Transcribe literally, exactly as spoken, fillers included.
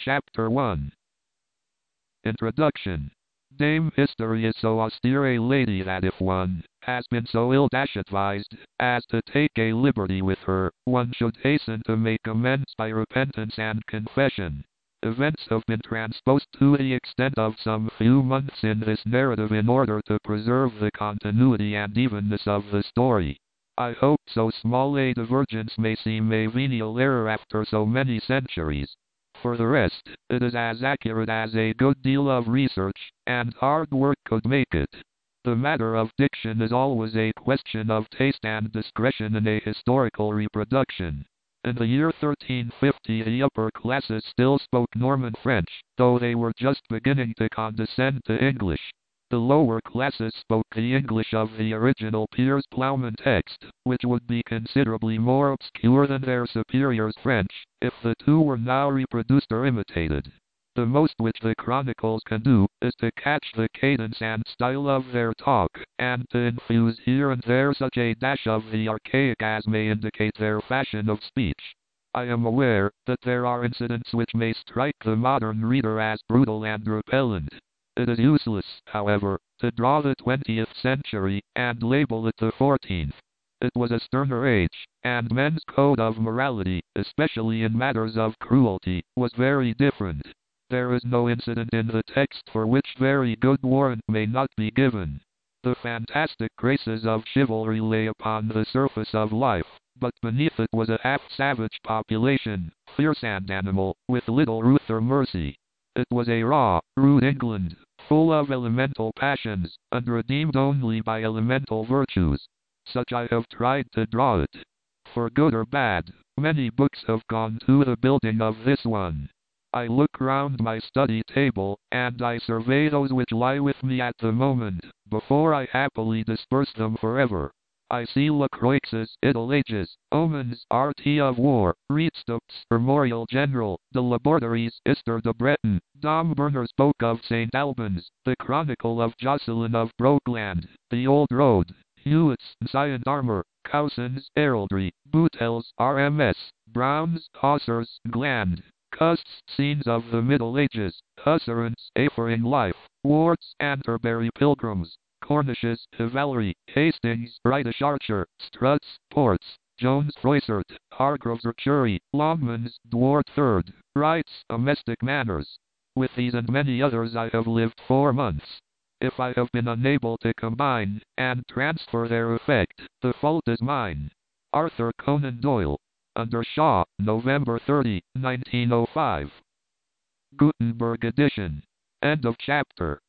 Chapter one. Introduction. Dame History is so austere a lady that if one has been so ill-advised as to take a liberty with her, one should hasten to make amends by repentance and confession. Events have been transposed to the extent of some few months in this narrative in order to preserve the continuity and evenness of the story. I hope so small a divergence may seem a venial error after so many centuries. For the rest, it is as accurate as a good deal of research and hard work could make it. The matter of diction is always a question of taste and discretion in a historical reproduction. In the year thirteen fifty the upper classes still spoke Norman French, though they were just beginning to condescend to English. The lower classes spoke the English of the original Piers Plowman text, which would be considerably more obscure than their superiors' French, if the two were now reproduced or imitated. The most which the chronicles can do, is to catch the cadence and style of their talk, and to infuse here and there such a dash of the archaic as may indicate their fashion of speech. I am aware that there are incidents which may strike the modern reader as brutal and repellent. It is useless, however, to draw the twentieth century and label it the fourteenth. It was a sterner age, and men's code of morality, especially in matters of cruelty, was very different. There is no incident in the text for which very good warrant may not be given. The fantastic graces of chivalry lay upon the surface of life, but beneath it was a half-savage population, fierce and animal, with little ruth or mercy. It was a raw, rude England, full of elemental passions, and redeemed only by elemental virtues. Such I have tried to draw it. For good or bad, many books have gone to the building of this one. I look round my study table, and I survey those which lie with me at the moment, before I happily disperse them forever. I see Lacroix's Middle Ages, Omen's Art of War, Rietstok's Memorial General, de la Borderies Histoire de Breton, Dom Berner's Book of Saint Albans, the Chronicle of Jocelyn of Brokeland, The Old Road, Hewitt's Science Armor, Cowson's Heraldry, Boutel's R M S, Brown's Chaucer's Gland, Cust's Scenes of the Middle Ages, Husserl's Aforing Life, Ward's Canterbury Pilgrims, Cornish's Chivalry, Hastings' British Archer, Strutt's Ports, Jones' Froissart, Hargrove's Archery, Longman's Dwart Third, Wright's Domestic Manners. With these and many others I have lived four months. If I have been unable to combine and transfer their effect, the fault is mine. Arthur Conan Doyle. Under Shaw, November thirtieth, nineteen oh five. Gutenberg edition. End of chapter.